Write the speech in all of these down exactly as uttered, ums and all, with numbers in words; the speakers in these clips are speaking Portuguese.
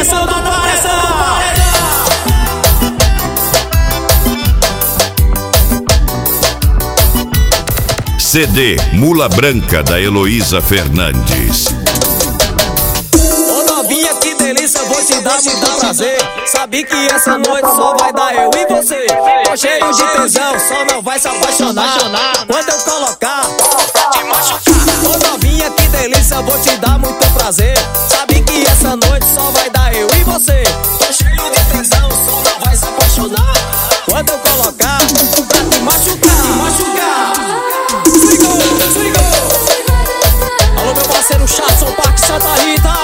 pressão da pressão. C D Mula Branca da Heloísa Fernandes. Ô novinha, que delícia, vou te dar muito prazer. Sabe que essa noite só vai dar eu e você. Tô cheio de tesão, só não vai se apaixonar quando eu colocar te machucar. Ô novinha, que delícia, vou te dar muito prazer. Sabe que essa noite só vai dar eu e você. Tô cheio de tesão, só não vai se apaixonar quando eu colocar pra te machucar, te machucar. Alô, meu parceiro Chatson, Parque Santa Rita.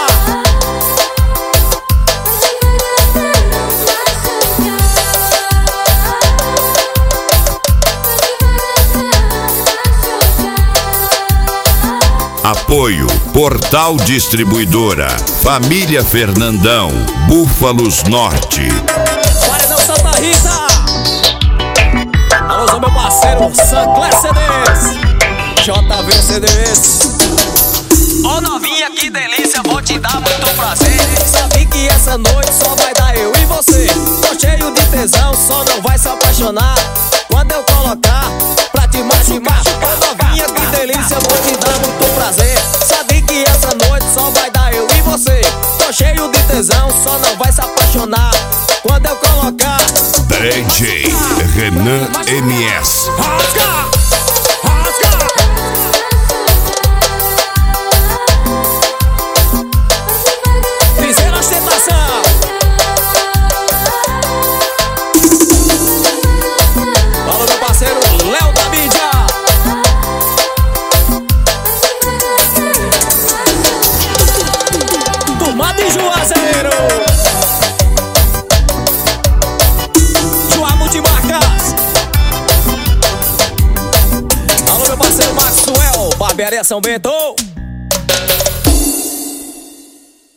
Apoio Portal Distribuidora, Família Fernandão, Búfalos Norte. Paredão Santa Rita. Alô, meu parceiro Sancler C Ds, J V C Ds. Ô novinha, que delícia, vou te dar muito prazer. Sabe que essa noite só vai dar eu e você. Tô cheio de tesão, só não vai se apaixonar quando eu colocar pra te machucar. Ô novinha, que delícia, vou te dar muito prazer. Sabe que essa noite só vai dar eu e você. Tô cheio de tesão, só não vai se apaixonar quando eu colocar D J Renan M S. Rasga! Juazeiro, Joá Multimarcas. Alô, meu parceiro Maxwell, Barbearia São Bento.